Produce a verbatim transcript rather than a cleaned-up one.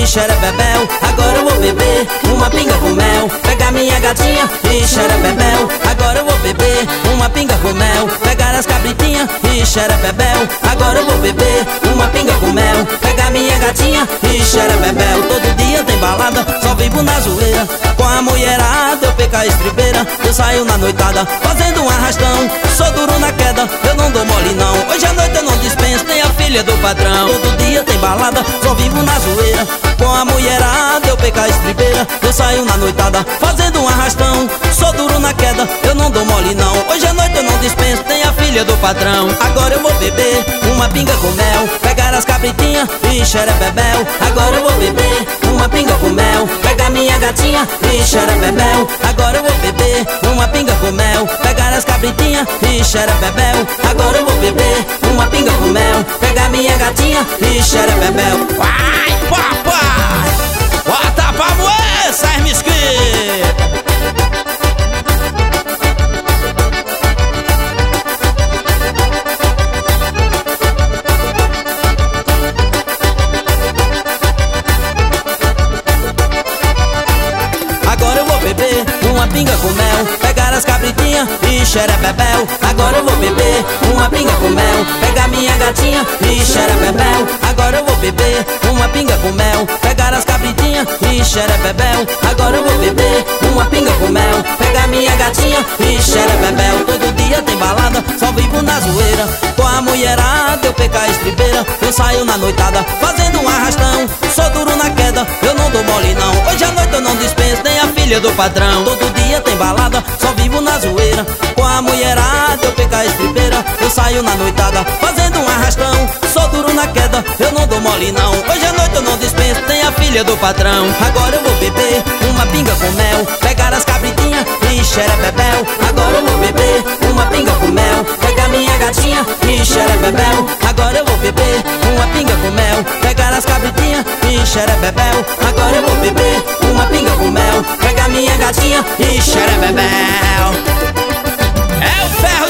e xerebebel. Agora eu vou beber uma pinga com mel, pegar minha gatinha e xerebebel. Agora eu vou beber uma pinga com mel, pegar as cabritinhas e xerebebel. Agora eu vou beber uma pinga com mel, pegar minha gatinha e xerebebel. Todo dia tem balada, só vivo na zoeira. Com a mulherada eu peco a estribeira, eu saio na noitada fazendo um arrastão. Sou duro na queda, eu não dou mole não. Hoje à noite eu não dispenso, nem a filha do patrão. Todo dia tem balada, só vivo na zoeira. Com a mulherada eu peco a estribeira, eu saio na noitada fazendo um arrastão. Sou duro na queda, eu não dou mole não. Hoje à noite eu não dispenso, nem a filha do patrão. Agora eu vou beber uma pinga com mel, pegar as cabritinhas e xerebebel. Agora eu vou beber uma pinga com mel, pegar minha gatinha e xerebebel. Agora eu vou beber uma pinga com mel, pegar as cabritinhas e xerebebel. Agora eu vou beber uma pinga com mel, pegar minha gatinha e xerebebel. Vai, papai! Bota pra moer, sai mesquita! Agora eu vou beber uma pinga com mel, pegar as cabritinhas e xerebebel. Agora eu vou beber uma pinga com mel, pegar minha gatinha e xerebebel. Agora eu vou beber uma pinga com mel, pegar as cabritinhas e xerebebel. Agora eu vou beber uma pinga com mel, pegar minha gatinha e xerebebel. Todo dia tem balada, só vivo na zoeira. Com a mulherada eu peco a estribeira, eu saio na noitada fazendo um arrastão. Sou duro na queda, eu não dou mole não. Hoje à noite eu não dispenso, nem a filha do patrão. Todo dia tem balada, só vivo na zoeira. Com a mulherada eu peco a estribeira, eu saio na noitada fazendo um arrastão. Sou duro na queda, eu não dou mole não. Hoje à noite eu não dispenso, nem a filha do patrão. Agora eu vou beber uma pinga com mel, pegar as cabritinhas e xerebebel. Agora eu vou beber uma pinga com mel, pegar minha gatinha e xerebebel. Agora eu vou beber uma pinga com mel, pegar as cabritinhas e xerebebel. Agora eu vou beber uma pinga com mel, pegar minha gatinha e xerebebel. É o ferro!